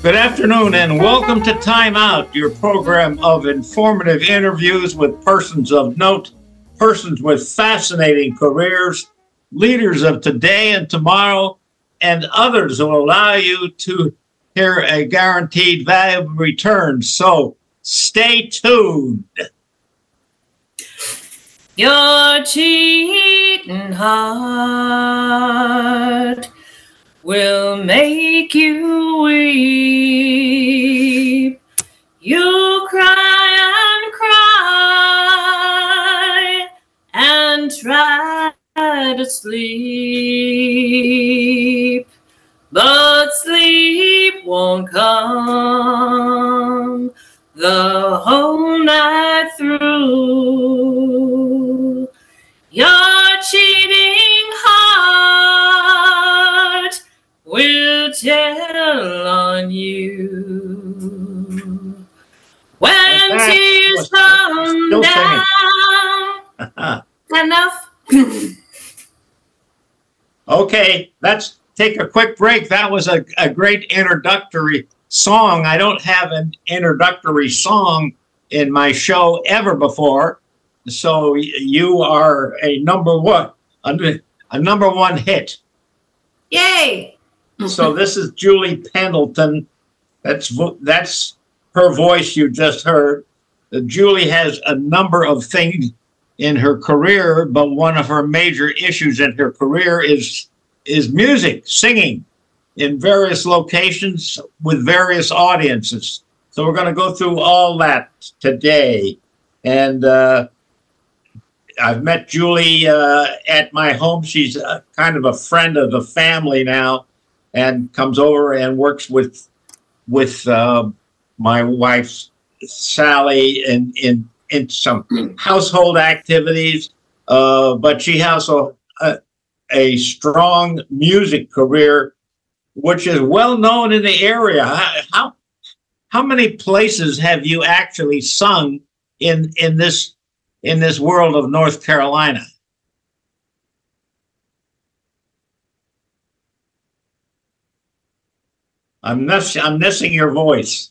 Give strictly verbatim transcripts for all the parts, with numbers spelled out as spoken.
Good afternoon and welcome to Time Out, your program of informative interviews with persons of note, persons with fascinating careers, leaders of today and tomorrow, and others will allow you to hear a guaranteed valuable return. So stay tuned. Your cheating heart will make you weep. You cry and cry and try to sleep, but sleep won't come the whole night through. Your cheating heart will tell on you when tears come down. Enough. Okay, let's take a quick break. That was a, a great introductory song. I don't have an introductory song in my show ever before. So you are a number one, a, a number one hit. Yay! So this is Julie Pendleton. That's that's her voice you just heard. Uh, Julie has a number of things in her career, but one of her major issues in her career is is music, singing in various locations with various audiences. So we're going to go through all that today. And uh, I've met Julie uh, at my home. She's a, kind of a friend of the family now, and comes over and works with with uh, my wife Sally in in, in some household activities. Uh, but she has a, a a strong music career, which is well known in the area. How how many places have you actually sung in in this in this world of North Carolina? I'm miss, I'm missing your voice.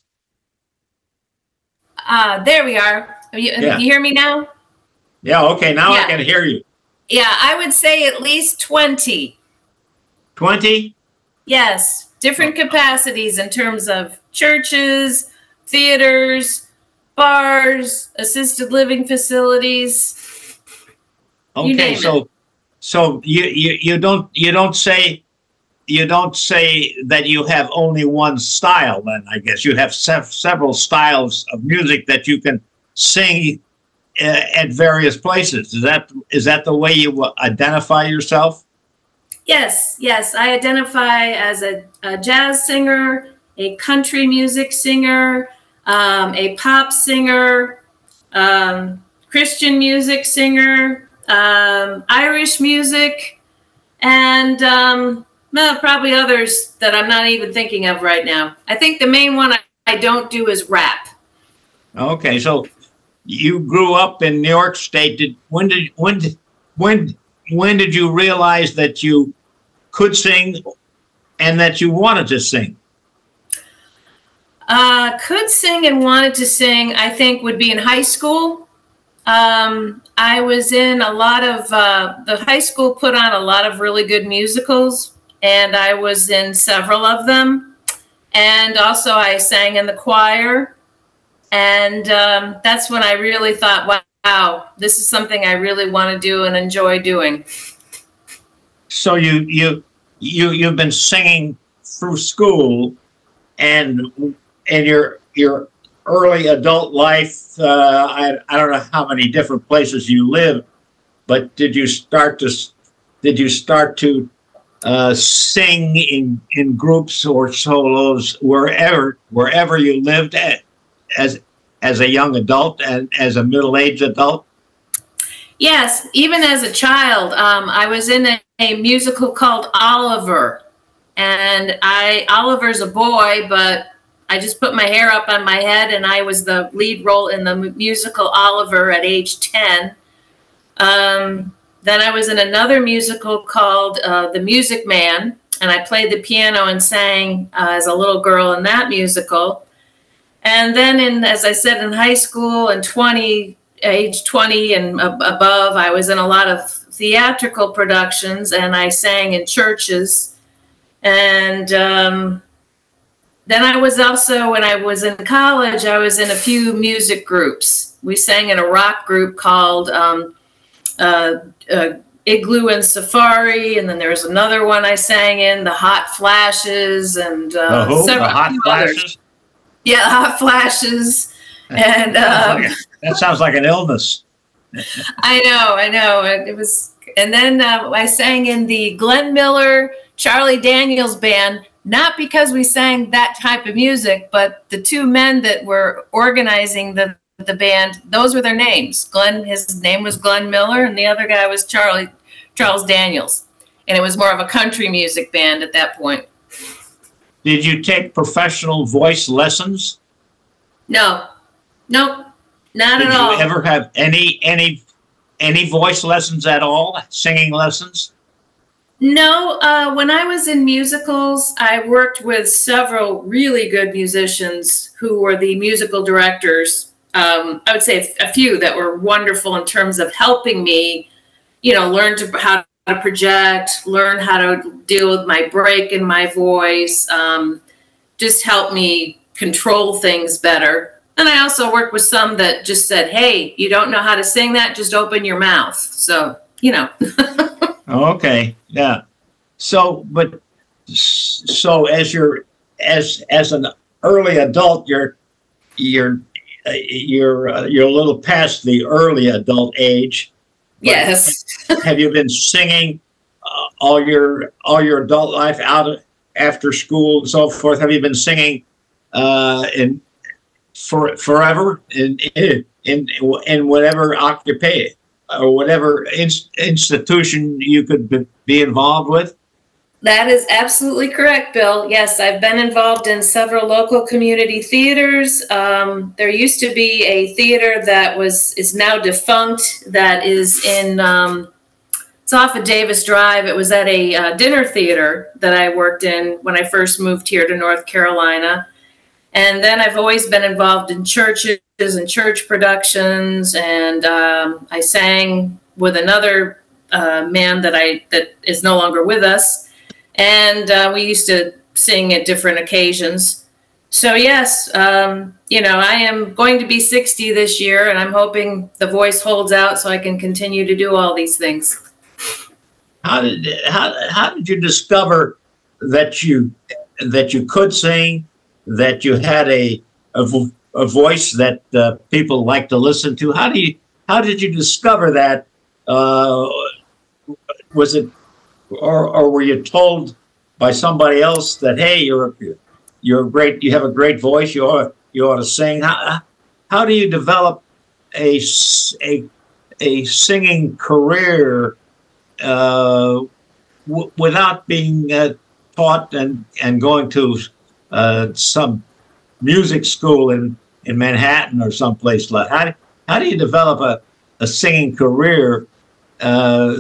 Uh, there we are. You, yeah. You hear me now? Yeah, okay, now yeah. I can hear you. Yeah, I would say at least twenty. twenty? Yes, different capacities in terms of churches, theaters, bars, assisted living facilities. Okay, so it. so you, you you don't you don't say you don't say that you have only one style. Then I guess you have sev- several styles of music that you can sing uh, at various places. Is that is that the way you identify yourself? Yes, yes. I identify as a, a jazz singer, a country music singer, um, a pop singer, um, Christian music singer, um, Irish music, and um, well, probably others that I'm not even thinking of right now. I think the main one I, I don't do is rap. Okay, so you grew up in New York State. Did when did when did, when when did you realize that you could sing and that you wanted to sing? Uh, could sing and wanted to sing, I think, would be in high school. Um, I was in a lot of, uh, the high school put on a lot of really good musicals, and I was in several of them. And also I sang in the choir. And um, that's when I really thought, wow, this is something I really want to do and enjoy doing. So you you you you've been singing through school, and in your your early adult life. Uh, I I don't know how many different places you live, but did you start to did you start to uh, sing in in groups or solos wherever wherever you lived at, as as a young adult and as a middle-aged adult? Yes, even as a child, um, I was in a, a musical called Oliver, and I Oliver's a boy, but I just put my hair up on my head, and I was the lead role in the musical Oliver at age ten. Um, then I was in another musical called uh, The Music Man, and I played the piano and sang uh, as a little girl in that musical. And then, in, as I said, in high school and twenty, age twenty and ab- above, I was in a lot of theatrical productions, and I sang in churches. And um, then I was also, when I was in college, I was in a few music groups. We sang in a rock group called um, uh, uh, Igloo and Safari, and then there was another one I sang in, the Hot Flashes, and uh, The who? several The Hot others. Flashes? Yeah, Hot Flashes. And um, That sounds like an illness. I know, I know. It, it was, and then uh, I sang in the Glenn Miller, Charlie Daniels band, not because we sang that type of music, but the two men that were organizing the, the band, those were their names. Glenn, his name was Glenn Miller, and the other guy was Charlie, Charles Daniels. And it was more of a country music band at that point. Did you take professional voice lessons? No, nope, not Did at you all. ever have any any any voice lessons at all? Singing lessons? No, uh, when I was in musicals, I worked with several really good musicians who were the musical directors. Um, I would say a few that were wonderful in terms of helping me, you know, learn to, how to project, learn how to deal with my break in my voice, um, just help me control things better. And I also worked with some that just said, hey, you don't know how to sing that, just open your mouth. So, you know. Okay, yeah. So, but so as you're as as an early adult, you're you're uh, you're uh, you're a little past the early adult age. But Yes. have you been singing uh, all your all your adult life out of, after school and so forth? Have you been singing uh, in for forever in in in, in whatever occupation or whatever in, institution you could be, be involved with? That is absolutely correct, Bill. Yes, I've been involved in several local community theaters. Um, there used to be a theater that was is now defunct that is in, um, it's off of Davis Drive. It was at a uh, dinner theater that I worked in when I first moved here to North Carolina. And then I've always been involved in churches and church productions, and um, I sang with another uh, man that I that is no longer with us. And uh, we used to sing at different occasions. So yes, um, you know, I am going to be sixty this year, and I'm hoping the voice holds out so I can continue to do all these things. How did how how did you discover that you that you could sing, that you had a a, vo- a voice that uh, people like to listen to? How do you how did you discover that? Uh, was it Or, or were you told by somebody else that, hey, you're you're great, you have a great voice, you ought you ought to sing? How, how do you develop a a, a singing career uh, w- without being uh, taught and, and going to uh, some music school in, in Manhattan or someplace like that? How, how do you develop a, a singing career uh,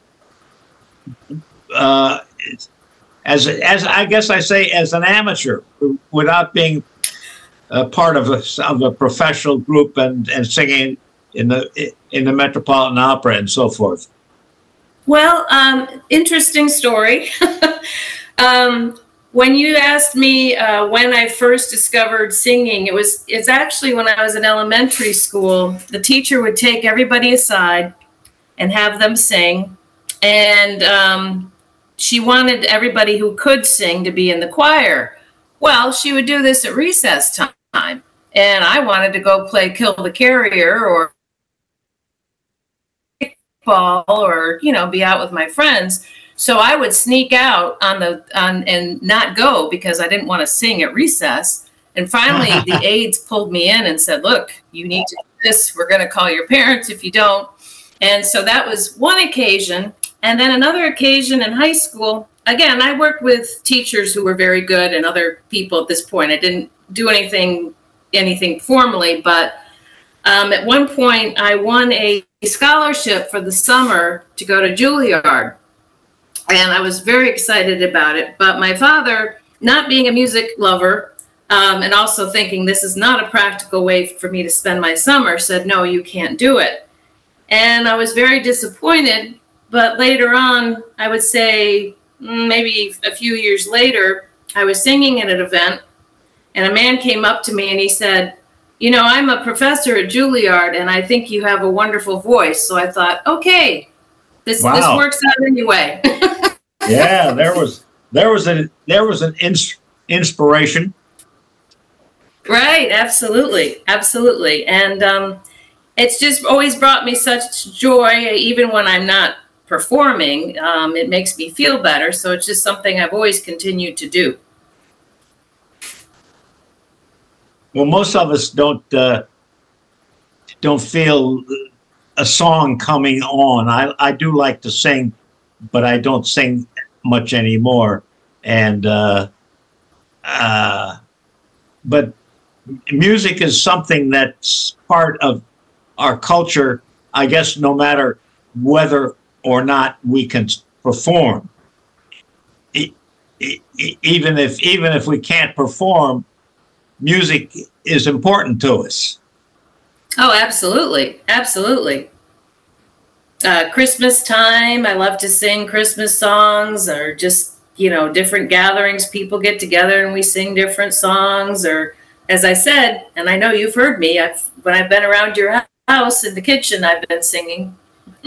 Uh, as as I guess I say as an amateur, without being a part of a, of a professional group and, and singing in the in the Metropolitan Opera and so forth? Well, um, interesting story. um, when you asked me uh, when I first discovered singing, it was it's actually when I was in elementary school. The teacher would take everybody aside and have them sing, and um, she wanted everybody who could sing to be in the choir. Well, she would do this at recess time, and I wanted to go play Kill the Carrier or ball or, you know, be out with my friends. So I would sneak out on the on and not go because I didn't want to sing at recess. And finally, the aides pulled me in and said, look, you need to do this. We're going to call your parents if you don't. And so that was one occasion. And then another occasion in high school, again, I worked with teachers who were very good and other people at this point. I didn't do anything anything formally, but um, at one point I won a scholarship for the summer to go to Juilliard. and I was very excited about it. But my father, not being a music lover, um, and also thinking this is not a practical way for me to spend my summer, said, no, you can't do it. And I was very disappointed. But later on, I would say maybe a few years later, I was singing at an event, and a man came up to me and he said, you know, I'm a professor at Juilliard, and I think you have a wonderful voice. So I thought, okay, this Wow. this works out anyway. Yeah, there was there was a there was an ins- inspiration. Right, absolutely, absolutely, and um, it's just always brought me such joy, even when I'm not performing. Um, it makes me feel better, so it's just something I've always continued to do. Well, most of us don't uh, don't feel a song coming on. I I do like to sing, but I don't sing much anymore. And uh, uh, but music is something that's part of our culture, I guess, no matter whether or not we can perform. E- e- even if even if we can't perform, music is important to us. Oh, absolutely, absolutely. Uh, Christmas time, I love to sing Christmas songs, or just, you know, different gatherings. People get together and we sing different songs. Or, as I said, and I know you've heard me, I've, when I've been around your house in the kitchen, I've been singing.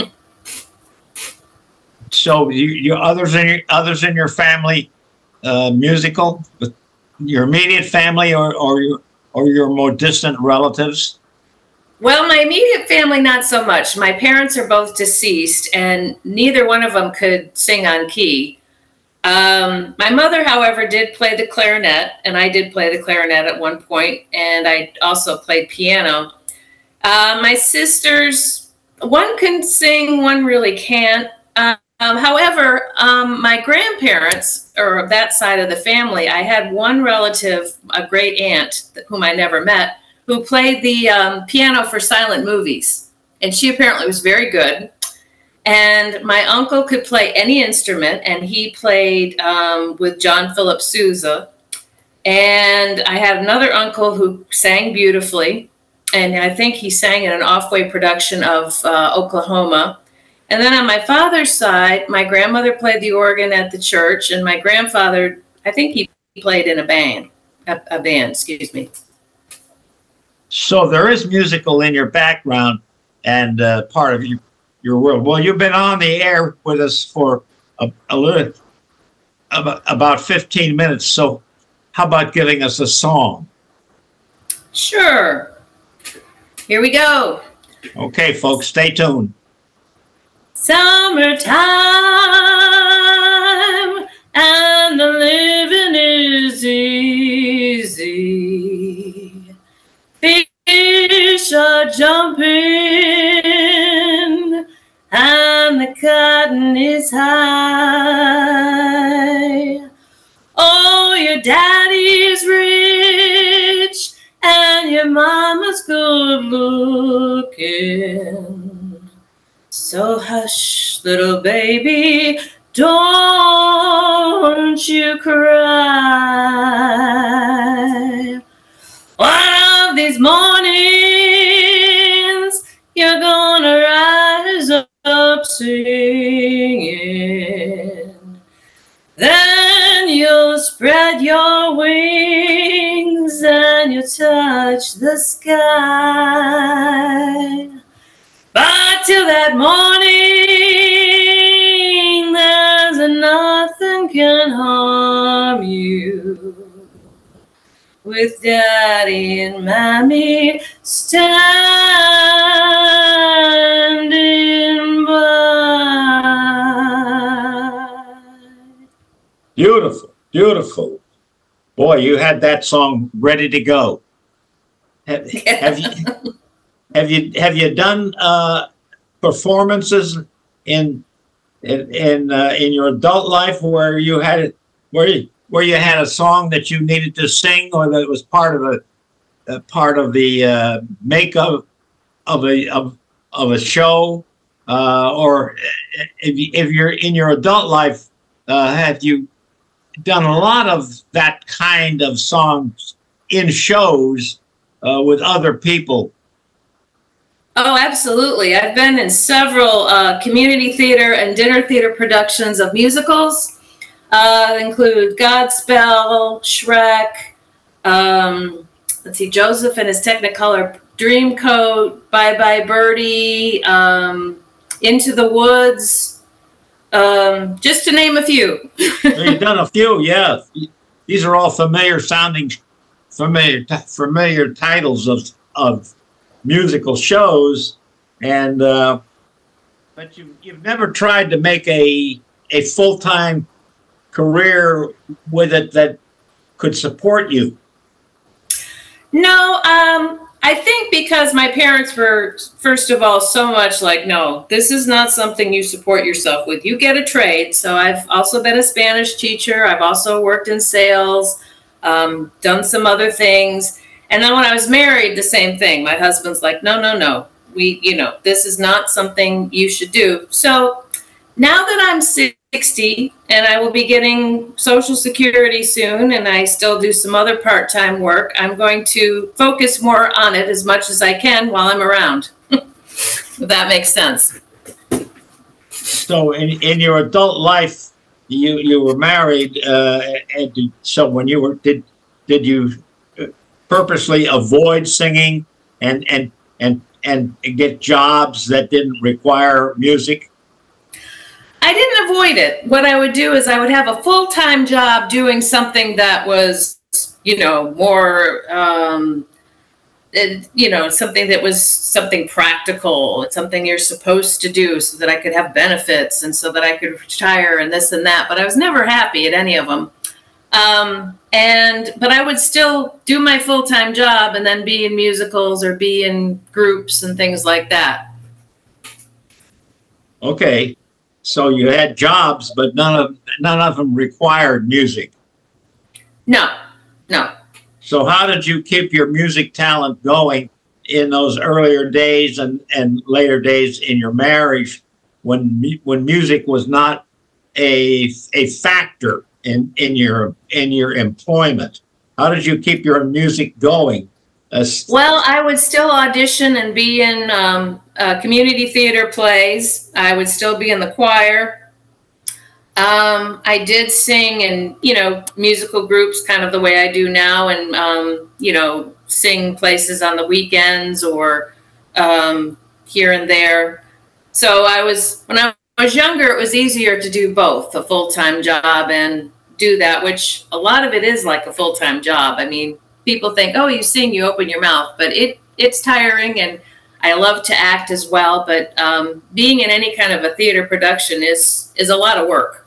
So, you, you others in your others in your family, uh, musical, your immediate family, or or your or your more distant relatives? Well, my immediate family, not so much. My parents are both deceased, and neither one of them could sing on key. Um, my mother, however, did play the clarinet, and I did play the clarinet at one point, and I also played piano. Uh, my sisters, one can sing, one really can't. Um, however, um, my grandparents, or that side of the family, I had one relative, a great aunt, whom I never met, who played the um, piano for silent movies. And she apparently was very good. And my uncle could play any instrument, and he played um, with John Philip Sousa. And I had another uncle who sang beautifully. And I think he sang in an Off-Way production of uh, Oklahoma. And then on my father's side, my grandmother played the organ at the church, and my grandfather, I think he played in a band, a, a band, excuse me. So there is musical in your background and uh, part of your, your world. Well, you've been on the air with us for a, a little, about, about fifteen minutes. So how about giving us a song? Sure. Here we go. Okay, folks, stay tuned. Summertime and the living is easy. Fish are jumping and the cotton is high. Oh, your daddy's rich and your mama's good looking. So hush, little baby, don't you cry. One of these mornings, you're gonna rise up singing. Then you'll spread your wings and you'll touch the sky. But till that morning, there's nothing can harm you. With Daddy and Mommy standing by. Beautiful, beautiful. Boy, you had that song ready to go. Have, have you have you have you done uh, performances in in in, uh, in your adult life where you had it where you where you had a song that you needed to sing, or that was part of a, a part of the uh, makeup of a of, of a show, uh, or if, you, if you're in your adult life, uh, have you done a lot of that kind of songs in shows uh, with other people? Oh, absolutely. I've been in several uh, community theater and dinner theater productions of musicals. Uh, include Godspell, Shrek, um, let's see, Joseph and his Technicolor Dreamcoat, Bye Bye Birdie, um, Into the Woods, um, just to name a few. You've done a few, yeah. These are all familiar sounding, familiar, familiar titles of of musical shows, and uh, but you you've never tried to make a a full time career with it that could support you. No, um, I think because my parents were, first of all, so much like, no, this is not something you support yourself with. You get a trade. So I've also been a Spanish teacher. I've also worked in sales, um, done some other things. And then when I was married, the same thing. My husband's like, no, no, no. We, you know, this is not something you should do. So now that I'm sixty and I will be getting Social Security soon, and I still do some other part-time work, I'm going to focus more on it as much as I can while I'm around. If that makes sense. So in, in your adult life, you you were married, uh, and did, so when you were did did you purposely avoid singing and and and and get jobs that didn't require music? I didn't avoid it. What I would do is I would have a full-time job doing something that was, you know, more, um, it, you know, something that was something practical. It's something you're supposed to do so that I could have benefits and so that I could retire and this and that. But I was never happy at any of them. Um, and, but I would still do my full-time job and then be in musicals or be in groups and things like that. Okay. So you had jobs, but none of none of them required music. No, no. So how did you keep your music talent going in those earlier days and, and later days in your marriage, when when music was not a a factor in, in your in your employment? How did you keep your music going? Uh, well, I would still audition and be in um, uh, community theater plays. I would still be in the choir. Um, I did sing in, you know, musical groups kind of the way I do now, and, um, you know, sing places on the weekends or um, here and there. So I was, when I was younger, it was easier to do both, a full-time job and do that, which a lot of it is like a full-time job. I mean, people think, oh, you sing, you open your mouth, but it it's tiring, and I love to act as well. But um, being in any kind of a theater production is is a lot of work.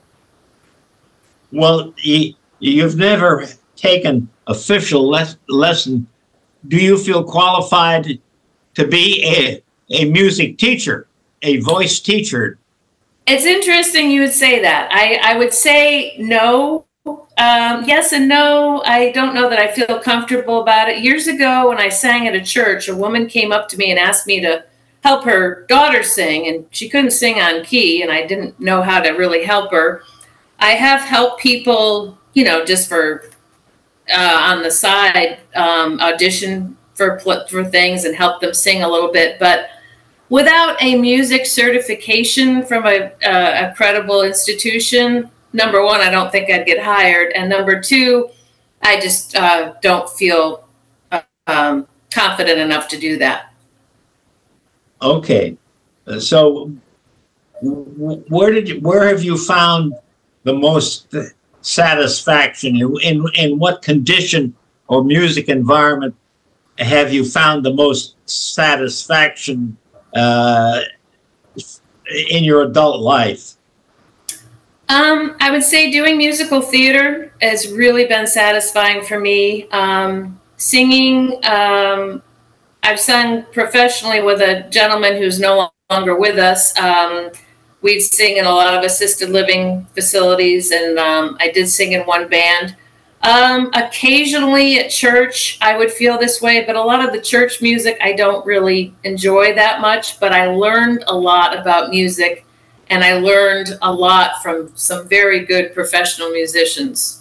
Well, you, you've never taken official les- lesson. Do you feel qualified to be a, a music teacher, a voice teacher? It's interesting you would say that. I, I would say no. Um, yes and no. I don't know that I feel comfortable about it. Years ago, when I sang at a church, a woman came up to me and asked me to help her daughter sing, and she couldn't sing on key, and I didn't know how to really help her. I have helped people, you know, just for uh, on the side, um, audition for for things and help them sing a little bit, but without a music certification from a, a, a credible institution, number one, I don't think I'd get hired. And number two, I just uh, don't feel uh, um, confident enough to do that. Okay. Uh, so w- where did you, where have you found the most satisfaction? In, in what condition or music environment have you found the most satisfaction uh, in your adult life? Um, I would say doing musical theater has really been satisfying for me. Um, singing, um, I've sung professionally with a gentleman who's no longer with us. Um, we'd sing in a lot of assisted living facilities, and um, I did sing in one band. Um, occasionally at church, I would feel this way, but a lot of the church music I don't really enjoy that much, but I learned a lot about music and I learned a lot from some very good professional musicians.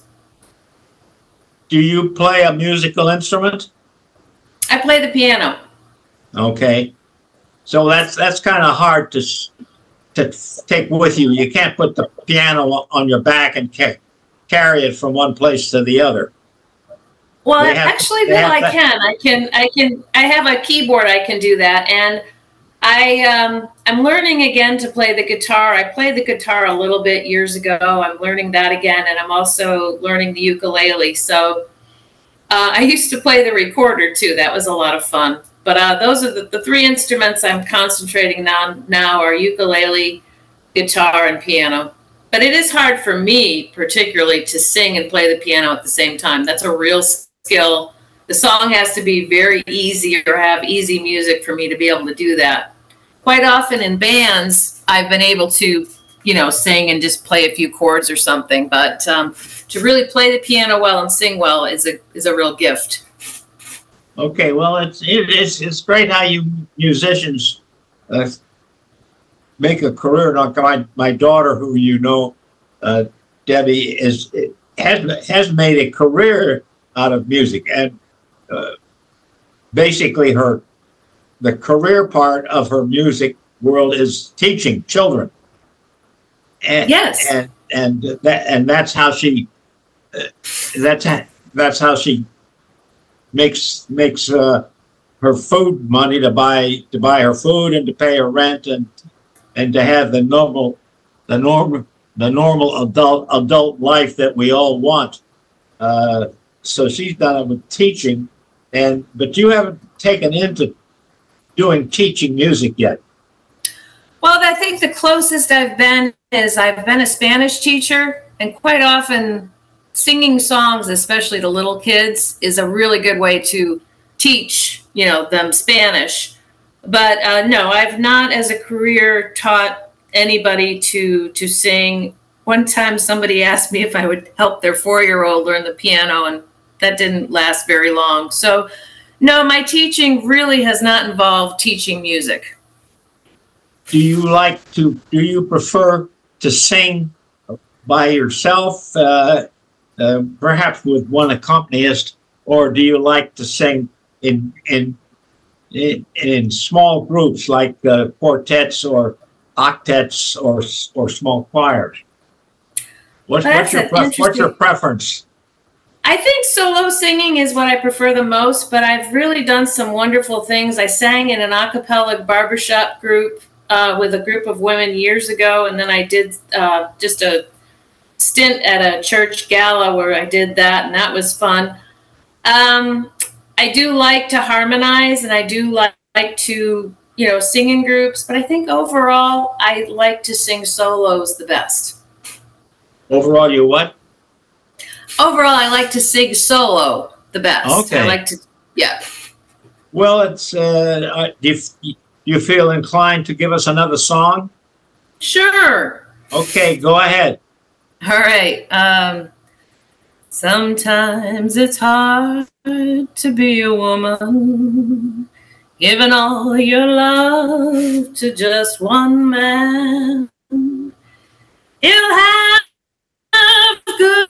Do you play a musical instrument? I play the piano. Okay. So that's that's kind of hard to to take with you. You can't put the piano on your back and ca- carry it from one place to the other. Well, actually, Bill, I can. I can. I can. I have a keyboard. I can do that, and I um, I'm learning again to play the guitar. I played the guitar a little bit years ago. I'm learning that again, and I'm also learning the ukulele. So uh, I used to play the recorder too. That was a lot of fun. But uh, those are the, the three instruments I'm concentrating on now are ukulele, guitar, and piano. But it is hard for me, particularly, to sing and play the piano at the same time. That's a real skill. The song has to be very easy or have easy music for me to be able to do that. Quite often in bands, I've been able to, you know, sing and just play a few chords or something. But um, to really play the piano well and sing well is a is a real gift. Okay, well, it's it, it's it's great how you musicians uh, make a career. Like my my daughter, who you know, uh, Debbie, is has has made a career out of music, and uh, basically her the career part of her music world is teaching children. And, yes, and and that and that's how she uh, that's how, that's how she makes makes uh, her food money to buy to buy her food and to pay her rent and and to have the normal the normal the normal adult adult life that we all want. Uh, so she's done it with teaching, and but you haven't taken into doing teaching music yet. Well, I think the closest I've been is I've been a Spanish teacher, and quite often singing songs, especially to little kids, is a really good way to teach, you know, them Spanish. But uh, no, I've not as a career taught anybody to to sing. One time somebody asked me if I would help their four-year-old learn the piano, and that didn't last very long. So no, my teaching really has not involved teaching music. Do you like to, do you prefer to sing by yourself, uh, uh, perhaps with one accompanist, or do you like to sing in in in, in small groups like uh, quartets or octets or or small choirs? What's, what's your pref- what's your preference? I think solo singing is what I prefer the most, but I've really done some wonderful things. I sang in an a cappella barbershop group uh, with a group of women years ago, and then I did uh, just a stint at a church gala where I did that, and that was fun. Um, I do like to harmonize, and I do like, like to, you know, sing in groups, but I think overall I like to sing solos the best. Overall, you what? Overall, I like to sing solo the best. Okay. I like to, yeah. Well, it's, uh, do you, you feel inclined to give us another song? Sure. Okay, go ahead. All right. Um, sometimes it's hard to be a woman, giving all your love to just one man. You'll have good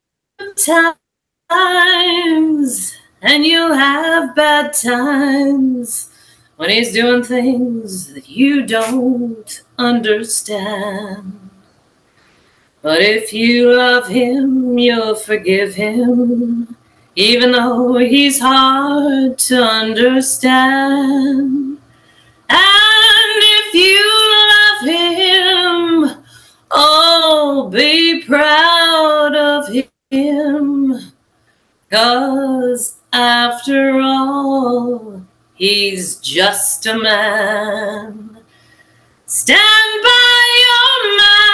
times, and you'll have bad times when he's doing things that you don't understand. But if you love him, you'll forgive him, even though he's hard to understand. And if you love him, oh, be proud of him, 'cause after all, he's just a man. Stand by your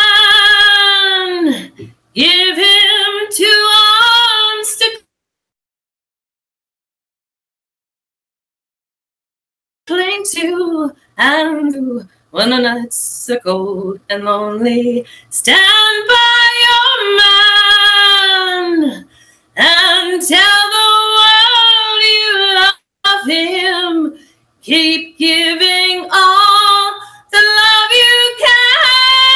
man, give him two arms to cling to, and when the nights are cold and lonely, stand by your man and tell the world you love him. Keep giving all the love you can.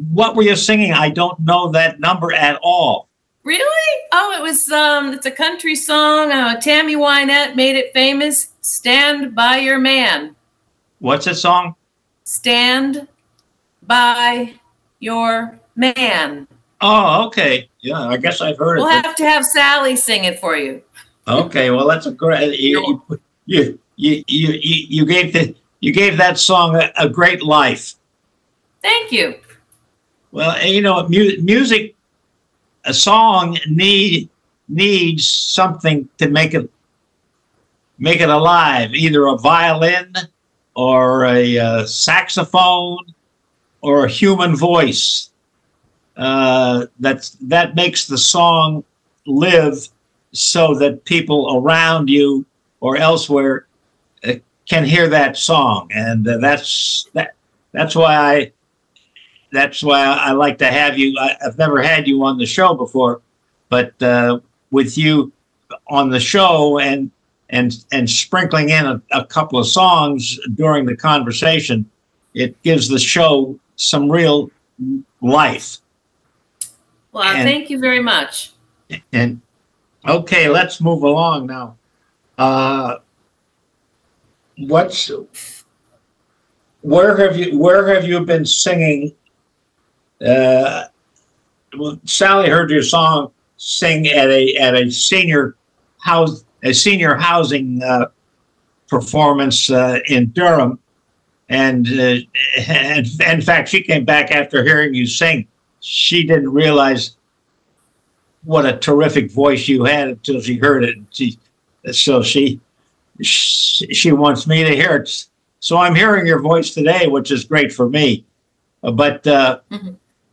what were you singing? I don't know that number at all. Really? Oh, it was, um, it's a country song. Uh, Tammy Wynette made it famous. Stand by your man. What's the song? Stand by your man. Oh, okay. Yeah, I guess I've heard We'll it. have to have Sally sing it for you. Okay, well, that's a great. You you you you, you, you gave the you gave that song a, a great life. Thank you. Well, you know, mu- music, a song need needs something to make it make it alive. Either a violin, or a uh, saxophone, or a human voice. Uh, that's that makes the song live, so that people around you or elsewhere uh, can hear that song, and uh, that's that. That's why I. That's why I like to have you. I, I've never had you on the show before, but uh, with you on the show and and and sprinkling in a, a couple of songs during the conversation, it gives the show some real life. Well, And- thank you very much. And okay, let's move along now. Uh, what's where have you where have you been singing? Uh, well, Sally heard your song sing at a at a senior house a senior housing uh, performance uh, in Durham, and, uh, and in fact, she came back after hearing you sing. She didn't realize what a terrific voice you had until she heard it. She, so she, she she wants me to hear it. So I'm hearing your voice today, which is great for me. Uh, But uh, Mhm.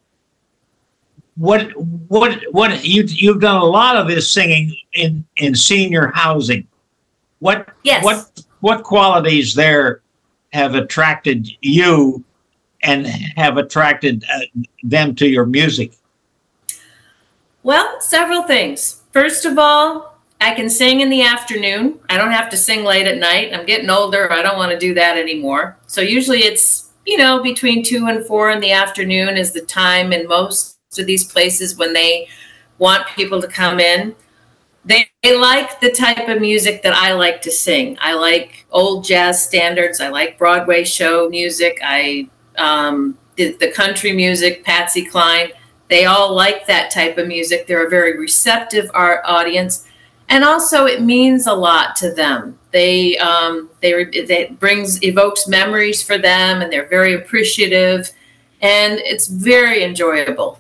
what what what you you've done a lot of this singing in in senior housing. What Yes. what what qualities there have attracted you and have attracted uh, them to your music? Well, several things. First of all, I can sing in the afternoon. I don't have to sing late at night. I'm getting older. I don't want to do that anymore. So usually it's, you know, between two and four in the afternoon is the time in most of these places when they want people to come in. They, they like the type of music that I like to sing. I like old jazz standards. I like Broadway show music. I um, the, the country music, Patsy Cline. They all like that type of music. They're a very receptive art audience, and also it means a lot to them. They um, they it brings evokes memories for them, and they're very appreciative, and it's very enjoyable.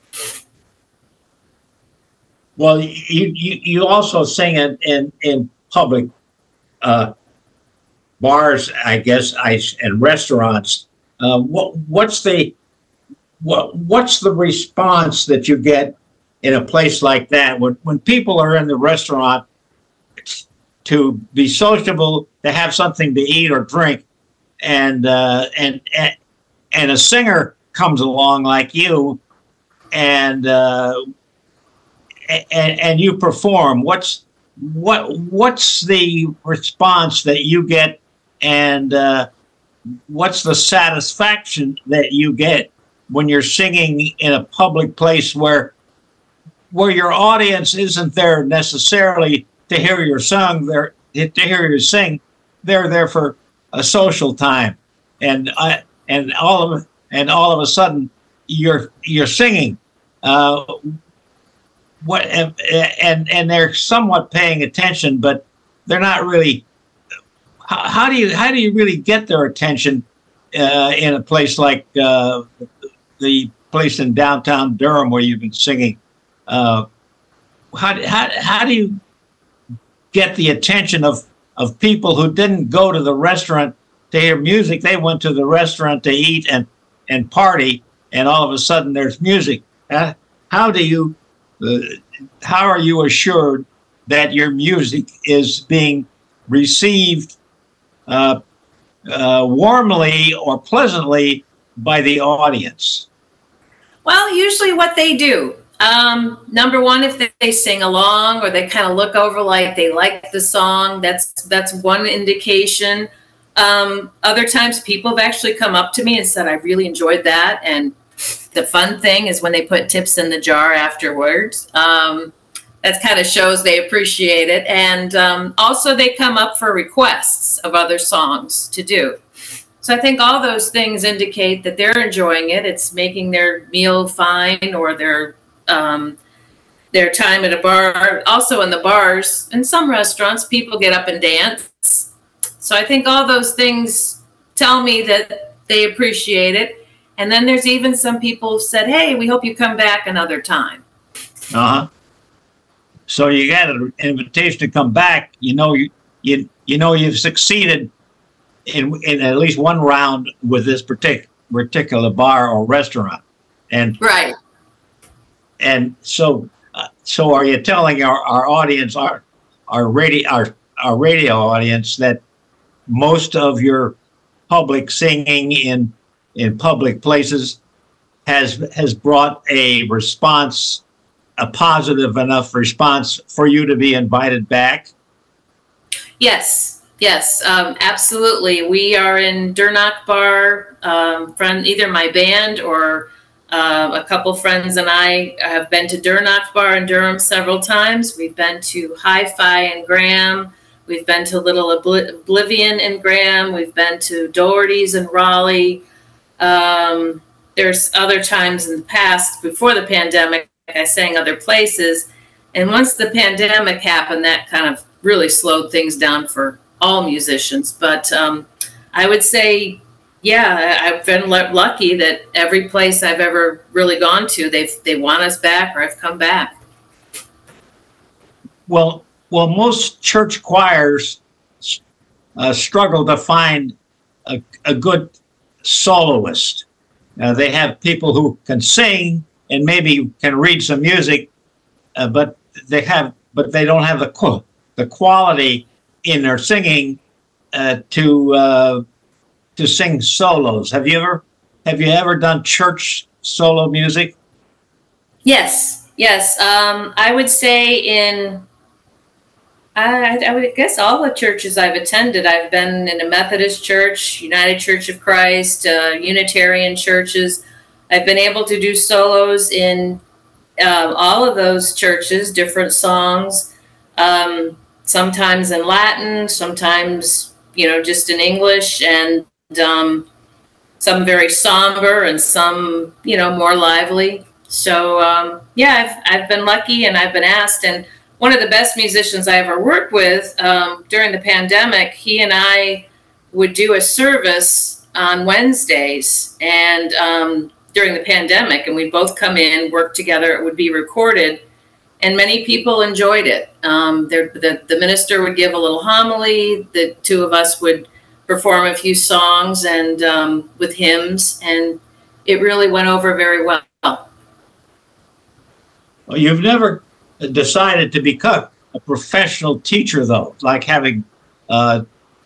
Well, you you, you also sing in in, in public uh, bars, I guess, I, and restaurants. Uh, what what's the what what's the response that you get in a place like that when when people are in the restaurant to be sociable, to have something to eat or drink, and uh, and and and a singer comes along like you, and uh, and and you perform. What's what what's the response that you get, and uh, what's the satisfaction that you get when you're singing in a public place where where your audience isn't there necessarily to hear your song, they're to hear you sing, they're there for a social time, and I and all of and all of a sudden you're you're singing, uh, what and, and and they're somewhat paying attention, but they're not really. How, how do you how do you really get their attention uh, in a place like uh, the place in downtown Durham where you've been singing? Uh, how, how, how do you get the attention of, of people who didn't go to the restaurant to hear music? They went to the restaurant to eat and, and party, and all of a sudden there's music. Uh, how do you, uh, how are you assured that your music is being received uh, uh, warmly or pleasantly by the audience? Well, usually what they do, um, number one, if they, they sing along or they kind of look over like they like the song, that's that's one indication. Um, other times people have actually come up to me and said, I really enjoyed that. And The fun thing is when they put tips in the jar afterwards. Um, that kind of shows they appreciate it. And um, also they come up for requests of other songs to do. So I think all those things indicate that they're enjoying it. It's making their meal fine, or their um, their time at a bar. Also in the bars, in some restaurants, people get up and dance. So I think all those things tell me that they appreciate it. And then there's even some people who said, hey, we hope you come back another time. Uh-huh. So you got an invitation to come back. You know, you you, you know you've succeeded in in at least one round with this particular particular bar or restaurant. And right. And so uh, so are you telling our, our audience, our our radio our our radio audience, that most of your public singing in in public places has has brought a response, a positive enough response for you to be invited back? Yes. Yes, um, absolutely. We are in Durnock Bar, um, from either my band or uh, a couple friends and I have been to Durnock Bar in Durham several times. We've been to Hi-Fi in Graham. We've been to Little Obli- Oblivion in Graham. We've been to Doherty's in Raleigh. Um, there's other times in the past, before the pandemic, I sang other places. And once the pandemic happened, that kind of really slowed things down for all musicians. But um, I would say, yeah, I've been l- lucky that every place I've ever really gone to, they've they want us back, or I've come back. Well, well, most church choirs uh, struggle to find a, a good soloist. Uh, they have people who can sing and maybe can read some music, uh, but they have, but they don't have the qu- the quality in their singing uh, to uh, to sing solos. Have you ever have you ever done church solo music? Yes, yes. Um, I would say in I, I would guess all the churches I've attended. I've been in a Methodist church, United Church of Christ, uh, Unitarian churches. I've been able to do solos in uh, all of those churches, different songs. Um, sometimes in Latin, sometimes, you know, just in English, and um, some very somber and some, you know, more lively. So, um, yeah, I've, I've been lucky and I've been asked. And one of the best musicians I ever worked with um, during the pandemic, he and I would do a service on Wednesdays and um, during the pandemic, and we'd both come in, work together. It would be recorded. And many people enjoyed it. Um, the, the minister would give a little homily. The two of us would perform a few songs and um, with hymns, and it really went over very well. Well, you've never decided to become a professional teacher, though, like having uh,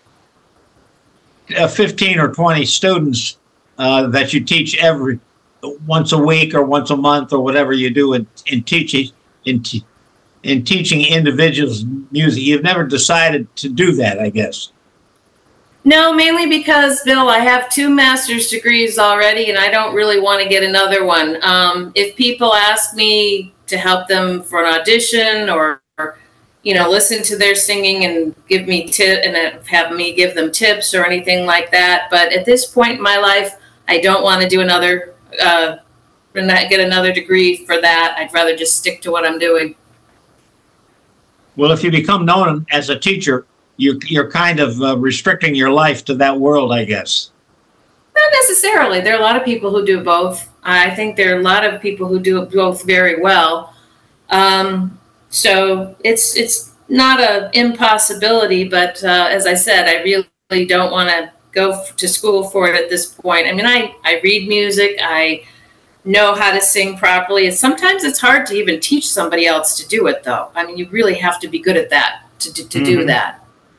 fifteen or twenty students uh, that you teach every once a week or once a month or whatever you do in, in teaching. In, t- in teaching individuals music. You've never decided to do that, I guess. No, mainly because, Bill, I have two master's degrees already, and I don't really want to get another one. Um, if people ask me to help them for an audition, or, or you know, listen to their singing and give me tip and have me give them tips or anything like that. But at this point in my life, I don't want to do another uh, not get another degree for that. I'd rather just stick to what I'm doing. Well, if you become known as a teacher, you, you're kind of uh, restricting your life to that world, I guess. Not necessarily. There are a lot of people who do both. I think there are a lot of people who do both very well. Um, so it's it's not an impossibility, but uh, as I said, I really don't want to go f- to school for it at this point. I mean, I, I read music. I know how to sing properly. And sometimes it's hard to even teach somebody else to do it, though. I mean, you really have to be good at that, to, to, to mm-hmm. do that.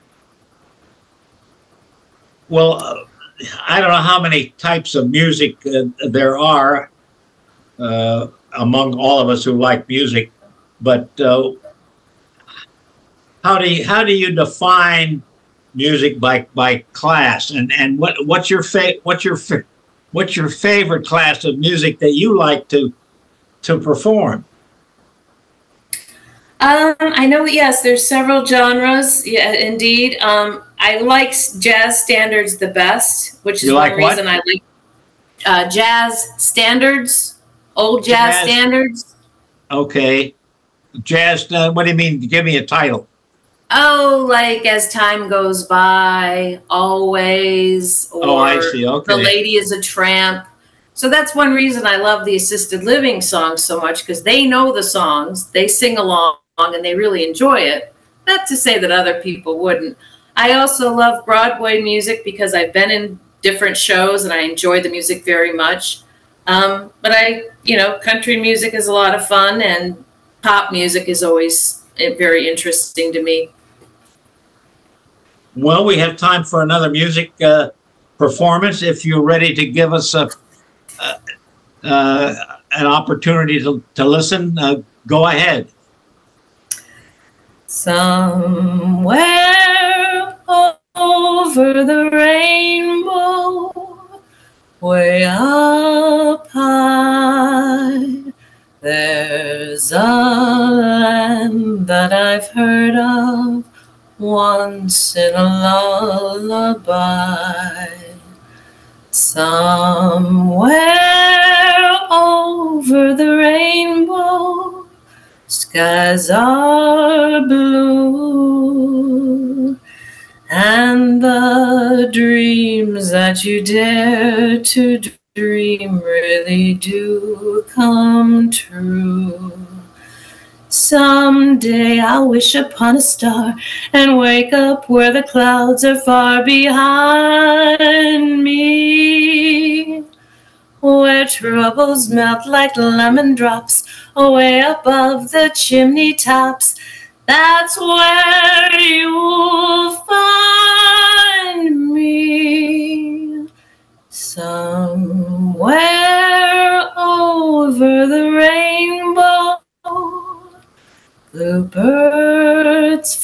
Well, uh, I don't know how many types of music uh, there are uh, among all of us who like music, but uh, how do you, how do you define music by by class? And and what what's your fa- what's your fa- what's your favorite class of music that you like to to perform? Um, I know, yes, there's several genres. Yeah, indeed. Um, I like jazz standards the best, which is You one like what? reason I like uh, jazz standards, old jazz, Jazz. standards. Okay. Jazz, uh, what do you mean? Give me a title. Oh, like As Time Goes By, Always, or Oh, I see. Okay. The Lady is a Tramp. So that's one reason I love the assisted living songs so much, because they know the songs, they sing along, and they really enjoy it. Not to say that other people wouldn't. I also love Broadway music because I've been in different shows and I enjoy the music very much. Um, but I, you know, country music is a lot of fun, and pop music is always very interesting to me. Well, we have time for another music uh, performance. If you're ready to give us a, uh, uh, an opportunity to, to listen, uh, go ahead. Somewhere over the rainbow, way up high, there's a land that I've heard of once in a lullaby. Somewhere over the rainbow, skies are blue, and the dreams that you dare to dream really do come true. Someday I'll wish upon a star and wake up where the clouds are far behind me, where troubles melt like lemon drops away above the chimney tops. That's where you'll find me. Somewhere over the rainbow, bluebirds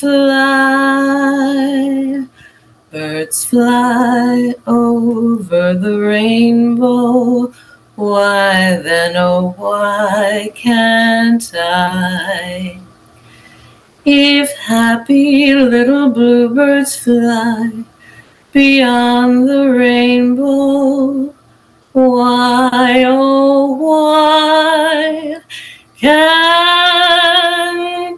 fly, birds fly over the rainbow. Why then, oh, why can't I? If happy little bluebirds fly beyond the rainbow, why, oh, why can't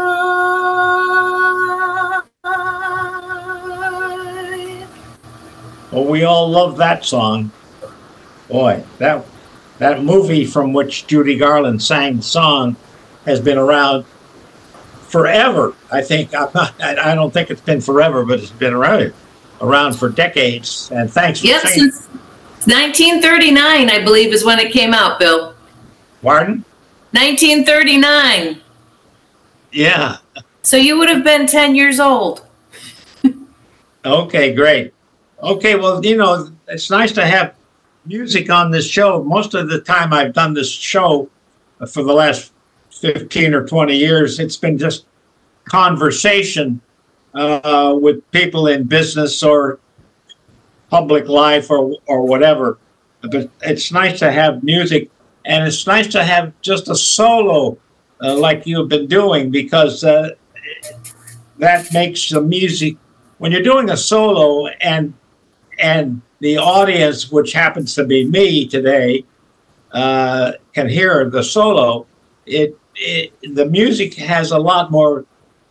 I? Well, we all love that song. Boy, that that movie from which Judy Garland sang the song has been around forever. I think I'm not, I don't think it's been forever, but it's been around around for decades. And thanks for Yep, saying. since nineteen thirty-nine, I believe, is when it came out, Bill. Pardon? nineteen thirty-nine. Yeah. So you would have been ten years old. Okay, great. Okay, well, you know, it's nice to have music on this show. Most of the time I've done this show for the last fifteen or twenty years, it's been just conversation uh, with people in business or public life or, or whatever. But it's nice to have music, and it's nice to have just a solo uh, like you've been doing, because uh, that makes the music, when you're doing a solo and and the audience, which happens to be me today, uh, can hear the solo, it, it the music has a lot more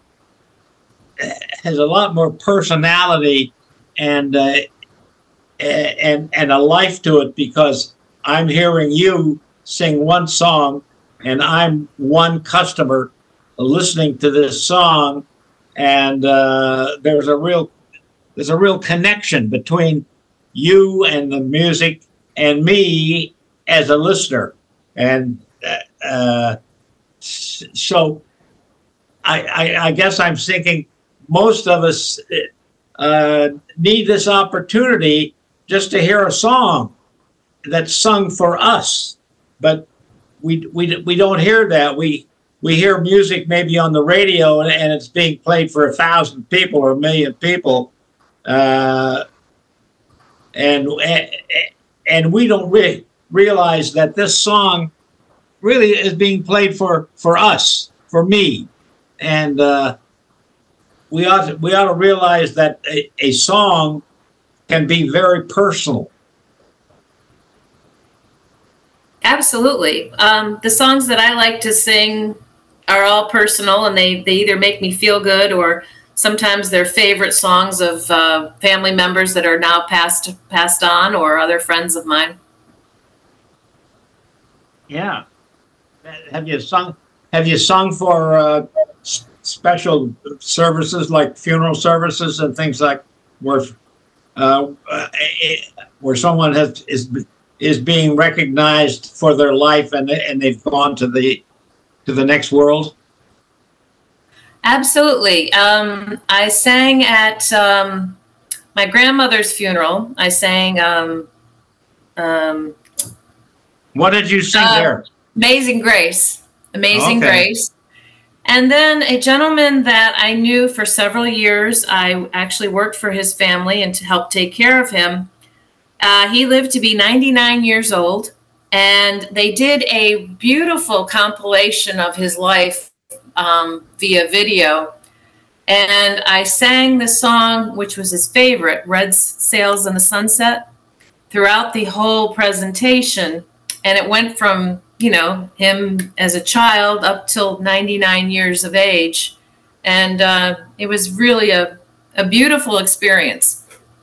has a lot more personality and uh, and and a life to it, because I'm hearing you sing one song and I'm one customer listening to this song, and uh, there's a real there's a real connection between you and the music and me as a listener. And uh, so I, I, I guess I'm thinking most of us uh, need this opportunity just to hear a song that's sung for us. But we, we, we don't hear that. We, we hear music maybe on the radio, and, and it's being played for a thousand people or a million people. Uh, and and we don't really realize that this song really is being played for for us, for me, and uh, we ought to, we ought to realize that a, a song can be very personal. Absolutely. Um, the songs that I like to sing are all personal, and they, they either make me feel good, or sometimes they're favorite songs of uh, family members that are now passed passed on, or other friends of mine. Yeah. Have you sung? Have you sung for uh, s- special services like funeral services and things like where uh, uh, where someone has is is being recognized for their life and and they've gone to the to the next world? Absolutely. Um, I sang at um, my grandmother's funeral. I sang um, um, What did you sing uh, there? Amazing Grace. Amazing Okay. Grace. And then a gentleman that I knew for several years, I actually worked for his family and to help take care of him. Uh, he lived to be ninety-nine years old, and they did a beautiful compilation of his life um, via video. And I sang the song, which was his favorite, Red Sails in the Sunset, throughout the whole presentation. And it went from, you know, him as a child up till ninety-nine years of age. And uh, it was really a, a beautiful experience.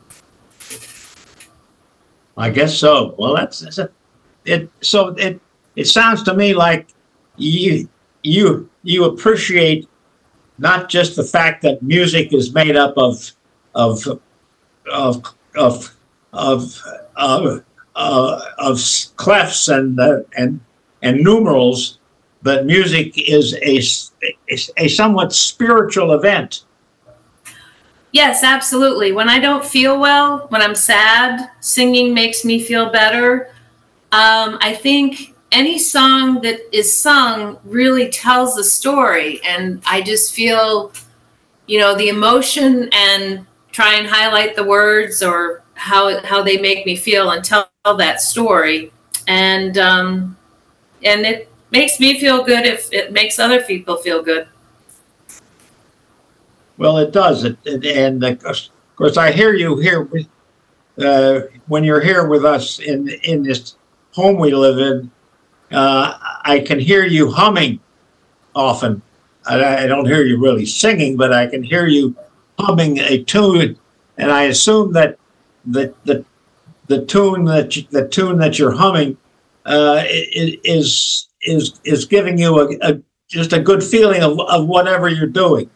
I guess so. Well, that's, that's a, it. So it it sounds to me like you you you appreciate not just the fact that music is made up of of of of of of, uh, of clefs and uh, and and numerals, but music is a, a a somewhat spiritual event. Yes, absolutely. When I don't feel well, when I'm sad, singing makes me feel better. Um, I think any song that is sung really tells a story, and I just feel, you know, the emotion and try and highlight the words or how how they make me feel and tell that story. And um, and it makes me feel good if it makes other people feel good. Well, it does. It, it and of course, of course, I hear you here uh, when you're here with us in in this home we live in. Uh, I can hear you humming often. I, I don't hear you really singing, but I can hear you humming a tune, and I assume that the the the tune that you, the tune that you're humming uh, is is is giving you a, a just a good feeling of, of whatever you're doing.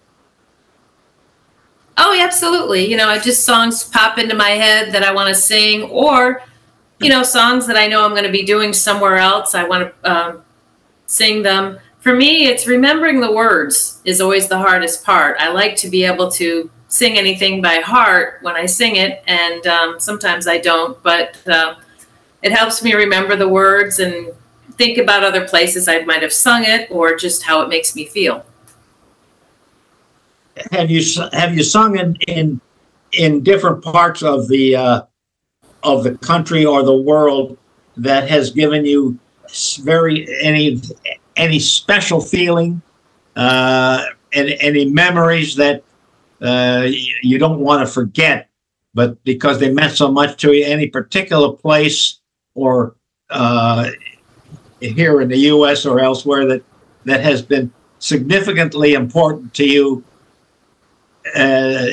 Oh, absolutely. You know, just songs pop into my head that I want to sing, or, you know, songs that I know I'm going to be doing somewhere else. I want to um, sing them. For me, it's remembering the words is always the hardest part. I like to be able to sing anything by heart when I sing it, and um, sometimes I don't, but uh, it helps me remember the words and think about other places I might have sung it, or just how it makes me feel. Have you have you sung in in, in different parts of the uh, of the country or the world that has given you very any any special feeling, uh, and any memories that uh, you don't want to forget, but because they meant so much to you? Any particular place or uh, here in the U S or elsewhere that that has been significantly important to you? Uh,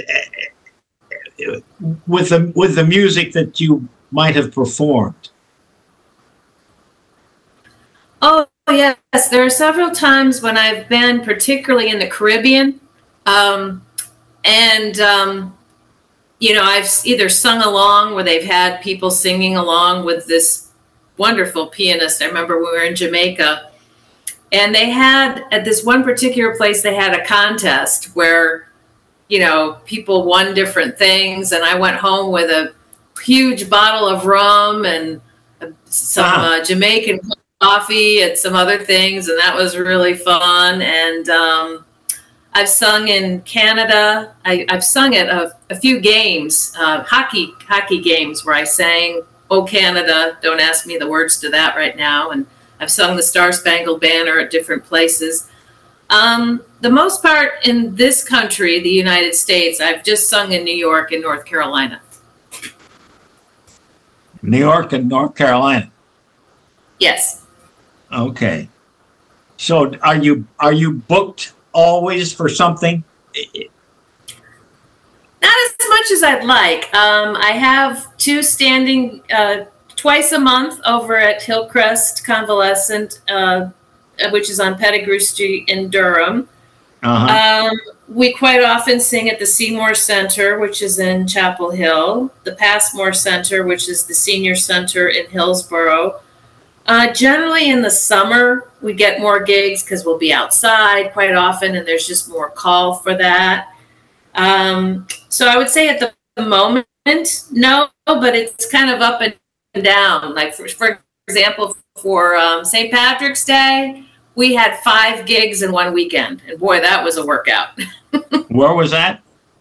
with the with the music that you might have performed? Oh, yes. There are several times when I've been, particularly in the Caribbean, um, and um, you know, I've either sung along where they've had people singing along with this wonderful pianist. I remember we were in Jamaica, and they had, at this one particular place, they had a contest where, you know, people won different things, and I went home with a huge bottle of rum and some Wow. uh, Jamaican coffee and some other things, and that was really fun. And um, I've sung in Canada. I, I've sung at a, a few games, uh, hockey hockey games, where I sang "Oh Canada." Don't ask me the words to that right now. And I've sung the Star Spangled Banner at different places. Um, the most part in this country, the United States, I've just sung in New York and North Carolina. New York and North Carolina. Yes. Okay. So are you are you booked always for something? Not as much as I'd like. Um, I have two standing uh, twice a month over at Hillcrest Convalescent, uh, which is on Pettigrew Street in Durham. Uh-huh. Um, we quite often sing at the Seymour Center, which is in Chapel Hill, the Passmore Center, which is the senior center in Hillsborough. Uh, generally in the summer, we get more gigs because we'll be outside quite often, and there's just more call for that. Um, so I would say at the moment, no, but it's kind of up and down. Like, for, for example, for um, Saint Patrick's Day, we had five gigs in one weekend. And boy, that was a workout. Where was that?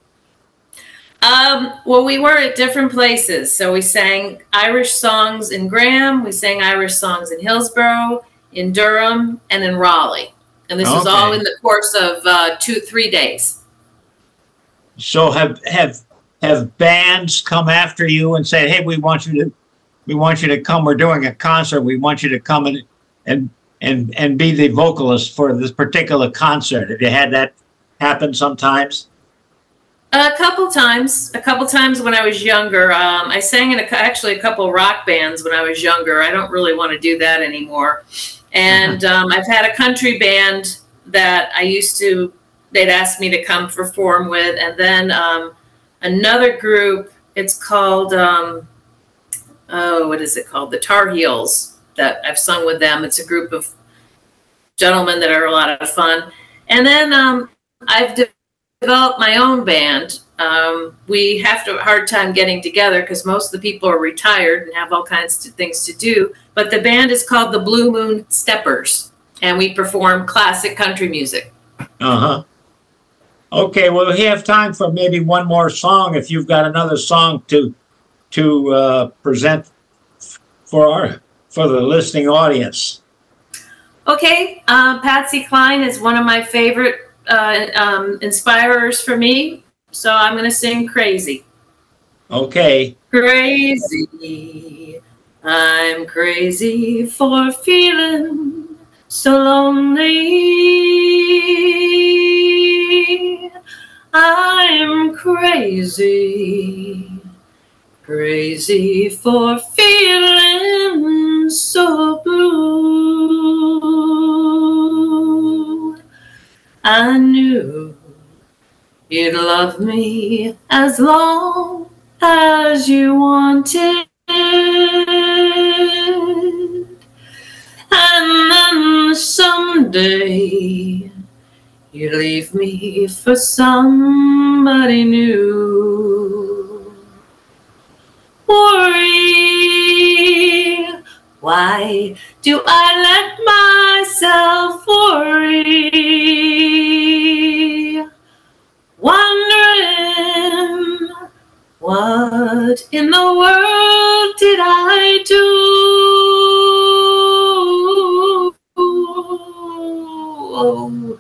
Um, well, we were at different places. So we sang Irish songs in Graham. We sang Irish songs in Hillsborough, in Durham, and in Raleigh. And this okay. was all in the course of uh, two, three days. So have have have bands come after you and say, "Hey, we want you to, we want you to come. We're doing a concert. We want you to come and and and and be the vocalist for this particular concert." Have you had that happen sometimes? A couple times. A couple times when I was younger. Um, I sang in a, actually a couple rock bands when I was younger. I don't really want to do that anymore. And um, I've had a country band that I used to, they'd ask me to come perform with. And then um, another group, it's called, um, oh, what is it called? The Tar Heels, that I've sung with them. It's a group of gentlemen that are a lot of fun. And then um, I've de- developed my own band. Um, we have to, a hard time getting together because most of the people are retired and have all kinds of things to do. But the band is called the Blue Moon Steppers, and we perform classic country music. Uh-huh. Okay, well, we have time for maybe one more song if you've got another song to to uh, present for our for the listening audience. Okay, uh, Patsy Cline is one of my favorite uh, um, inspirers for me, so I'm going to sing Crazy. Okay. Crazy, I'm crazy for feeling so lonely. I'm crazy, crazy for feeling so blue. I knew you'd love me as long as you wanted, and then someday you leave me for somebody new. Worry, why do I let myself worry? Wondering, what in the world did I do? Oh,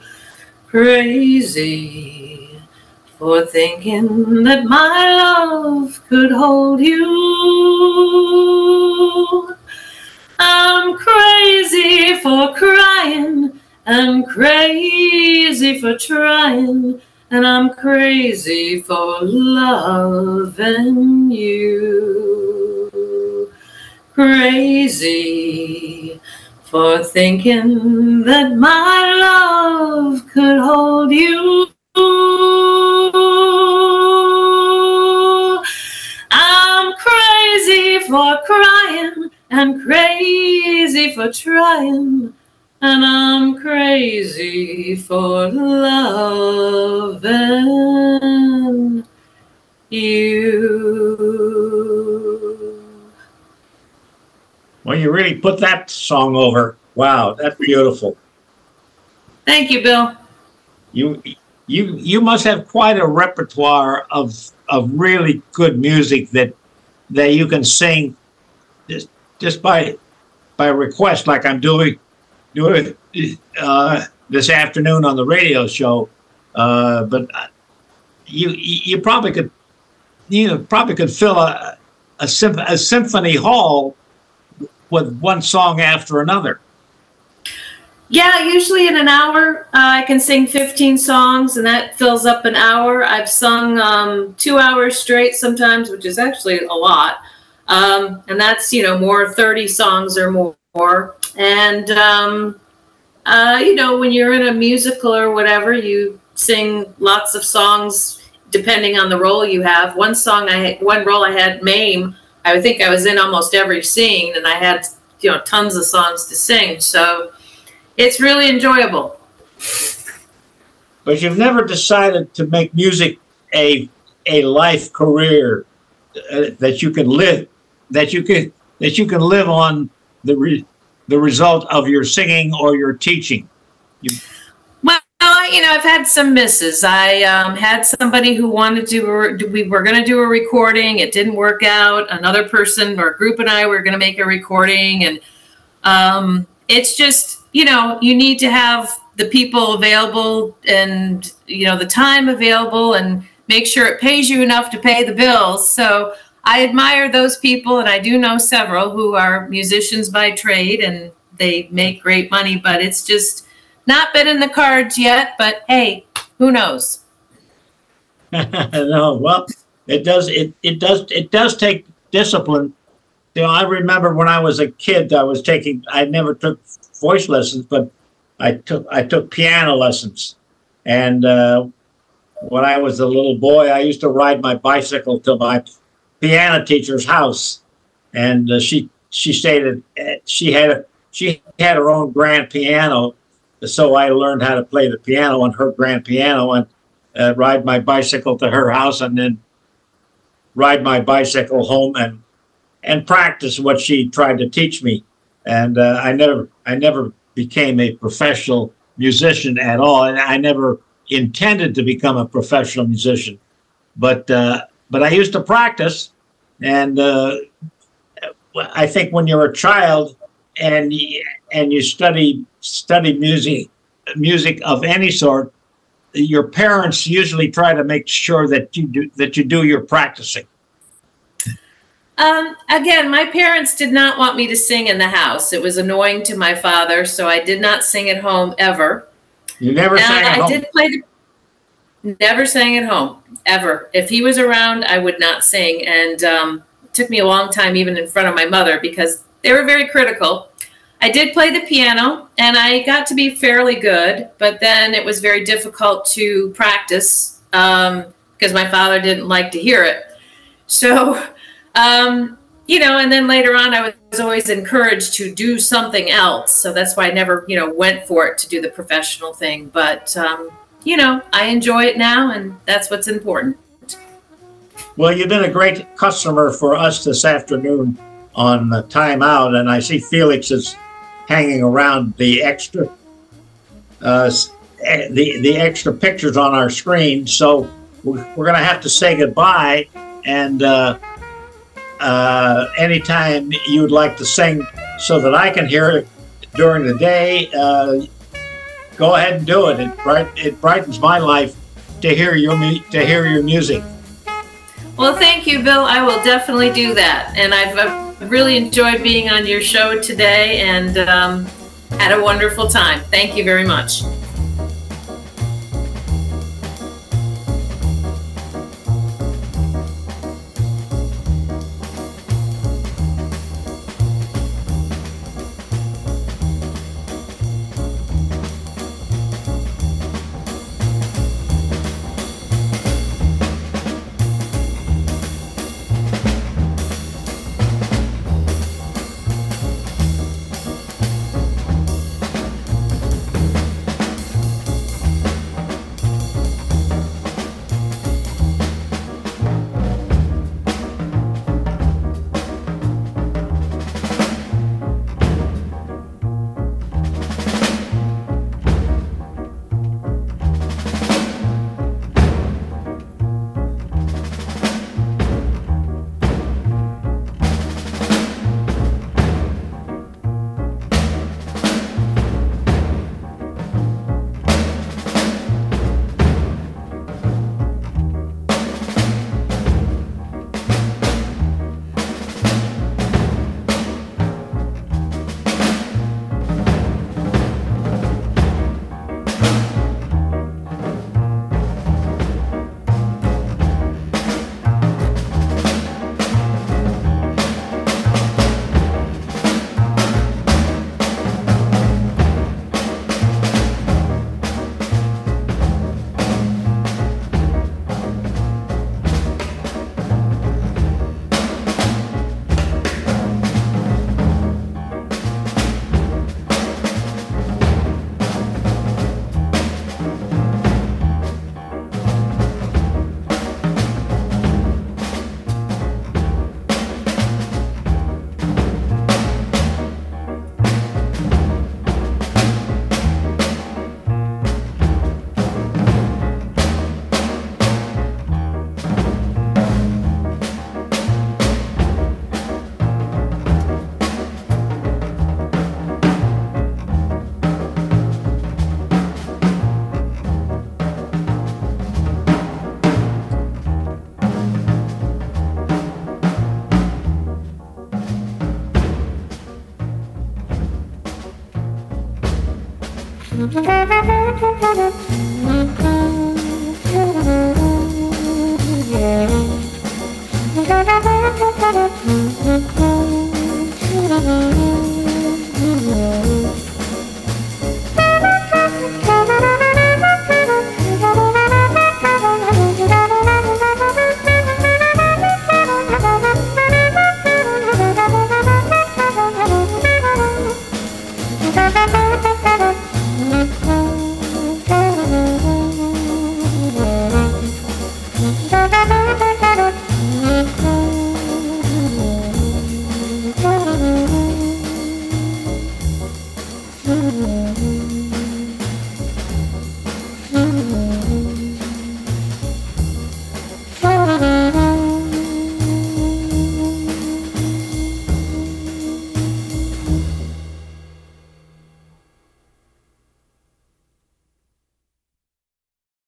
crazy for thinking that my love could hold you. I'm crazy for crying, I'm crazy for trying, and I'm crazy for loving you. Crazy for thinking that my love could hold you. I'm crazy for crying, I'm crazy for trying, and I'm crazy for loving you. Well, you really put that song over. Wow, that's beautiful. Thank you, Bill. You you you must have quite a repertoire of of really good music that that you can sing just just by by request, like I'm doing doing uh, this afternoon on the radio show. Uh, but you you probably could you know, probably could fill a a, symp- a symphony hall with one song after another. Yeah, usually in an hour, uh, I can sing fifteen songs, and that fills up an hour. I've sung um, two hours straight sometimes, which is actually a lot. Um, and that's, you know, more thirty songs or more. And, um, uh, you know, when you're in a musical or whatever, you sing lots of songs depending on the role you have. One song I had, one role I had, Mame, I think I was in almost every scene, and I had, you know, tons of songs to sing. So it's really enjoyable. But you've never decided to make music a a life career uh, that you can live that you can that you can live on the re, the result of your singing or your teaching. You, well, you know, I've had some misses. I um, had somebody who wanted to. We were going to do a recording. It didn't work out. Another person or group and I were going to make a recording, and um, it's just, you know, you need to have the people available and, you know, the time available, and make sure it pays you enough to pay the bills. So I admire those people, and I do know several who are musicians by trade, and they make great money, but it's just not been in the cards yet. But hey, who knows? No, well, it does. It it does. It does take discipline. You know, I remember when I was a kid, I was taking. I never took voice lessons, but I took I took piano lessons, and uh, when I was a little boy, I used to ride my bicycle to my piano teacher's house, and uh, she she stayed at, she had a, she had her own grand piano, so I learned how to play the piano on her grand piano, and uh, ride my bicycle to her house, and then ride my bicycle home and and practice what she tried to teach me. And uh, I never I never became a professional musician at all, and I never intended to become a professional musician, but uh, but I used to practice. And uh, I think when you're a child and and you study study music music of any sort, your parents usually try to make sure that you do that you do your practicing. Um, again, my parents did not want me to sing in the house. It was annoying to my father, so I did not sing at home ever. You never now, sang at I home? did play the, never sang at home, ever. If he was around, I would not sing. And um, it took me a long time, even in front of my mother, because they were very critical. I did play the piano, and I got to be fairly good, but then it was very difficult to practice um, because my father didn't like to hear it. So... Um, you know, and then later on, I was always encouraged to do something else. So that's why I never, you know, went for it to do the professional thing. But, um, you know, I enjoy it now, and that's what's important. Well, you've been a great customer for us this afternoon on uh, Time Out, and I see Felix is hanging around the extra, uh, the the extra pictures on our screen. So we're, we're going to have to say goodbye, and. Uh, Uh, anytime you'd like to sing so that I can hear it during the day, uh, go ahead and do it. It, bright, it brightens my life to hear your to hear your music. Well, thank you, Bill. I will definitely do that. And I've, I've really enjoyed being on your show today, and um, had a wonderful time. Thank you very much. Thank you.